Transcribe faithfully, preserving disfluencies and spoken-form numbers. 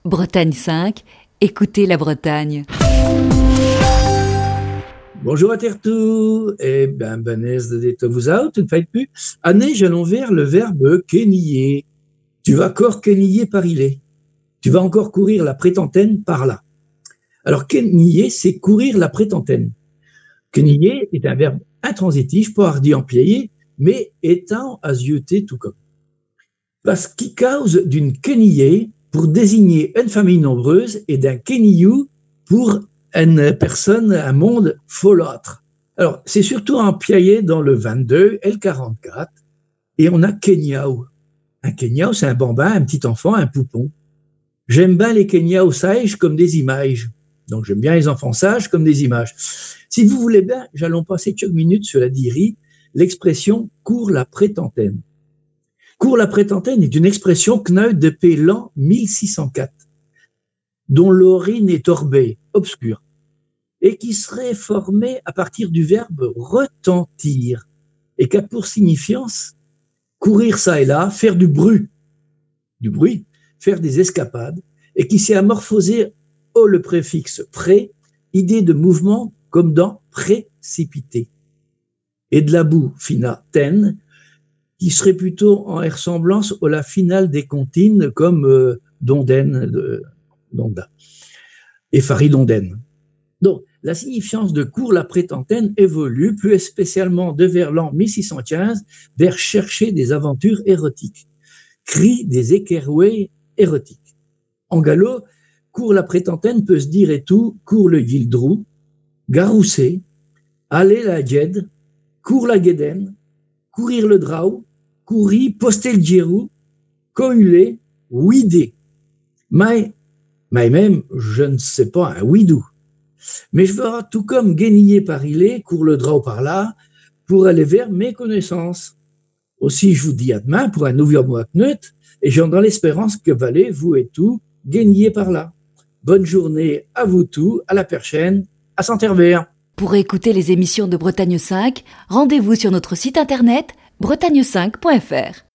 Bretagne cinq, écoutez la Bretagne. Bonjour à Tertou, et ben Banès de Déto vous out, une fois de plus. Année, j'allons vers le verbe keniller. Tu vas encore keniller par il Tu vas encore courir la prétentaine par là. Alors, keniller, c'est courir la prétentaine. Keniller est un verbe intransitif, pas hardi employé, mais étant azioté tout comme. Parce qu'il cause d'une keniller pour désigner une famille nombreuse et d'un kenillou pour une personne, un monde folâtre. Alors, c'est surtout employé dans le vingt-deux et le quarante-quatre, et on a Kenyao. Un Kenyao, c'est un bambin, un petit enfant, un poupon. J'aime bien les Kenyao sages comme des images. Donc, j'aime bien les enfants sages comme des images. Si vous voulez bien, j'allons passer quelques minutes sur la dirie, l'expression « court la prétentaine ». Court la prétentaine est une expression kneut depuis l'an mille six cent quatre, dont l'origine est torbée, obscure, et qui serait formée à partir du verbe retentir, et qui a pour signifiance courir ça et là, faire du bruit, du bruit, faire des escapades, et qui s'est amorphosé au le préfixe pré, idée de mouvement comme dans précipiter, et de la boue fina ten, qui serait plutôt en ressemblance à la finale des comptines comme euh, Donden, de, Donda, et Faridonden. Donc, la signifiance de court la prétentaine évolue, plus spécialement de vers l'an mille six cent quinze, vers chercher des aventures érotiques. Cri des équerrouets érotiques. En gallo, court la prétentaine peut se dire et tout, court le guildrou, garousser, aller la gued, court la guédaine, courir le drau, courir, poster le gérou, cohuler, ouider. Mais, mais même, je ne sais pas, un ouidou. Mais je veux tout comme gueniller par ilé, court le drau par là, pour aller vers mes connaissances. Aussi, je vous dis à demain pour un nouveau mois knut, et j'en dans l'espérance que valez, vous et tout, gueniller par là. Bonne journée à vous tous, à la prochaine, à Saint-Herbert. Pour écouter les émissions de Bretagne cinq, rendez-vous sur notre site internet bretagne cinq point f r.